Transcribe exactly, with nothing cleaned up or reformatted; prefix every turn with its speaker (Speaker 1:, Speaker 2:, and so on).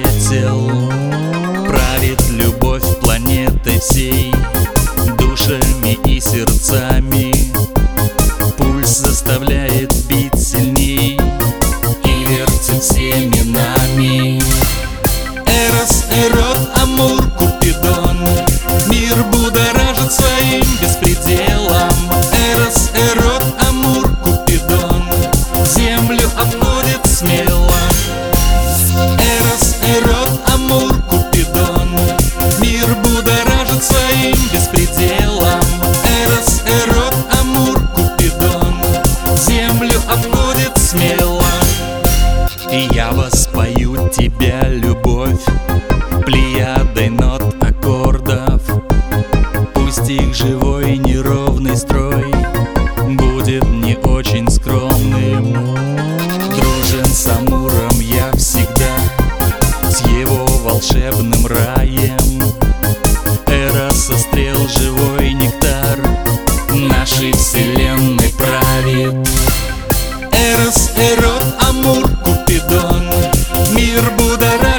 Speaker 1: светил. Правит любовь планетой всей, душами и сердцами. Пульс заставляет бить сильней и вертит всеми нами. Эрос, Эрот, Амур, Купидон, мир будоражит своим беспределом. Эрос, Эрот, Амур, Купидон, землю обходит смело. Эрос, Эрот, Амур, Купидон, мир будоражит своим беспределом. Эрос, Эрот, Амур, Купидон, землю обходит смело. И я воспою тебя, любовь, плеядой нот, аккордов. Пусть их живой неровный строй будет не очень скромным. Дружен с Амуром я всегда, с его волшебным раем. Эроса стрел живой нектар нашей вселенной правит. Эрос, Эрот, Амур, Купидон, мир будоражит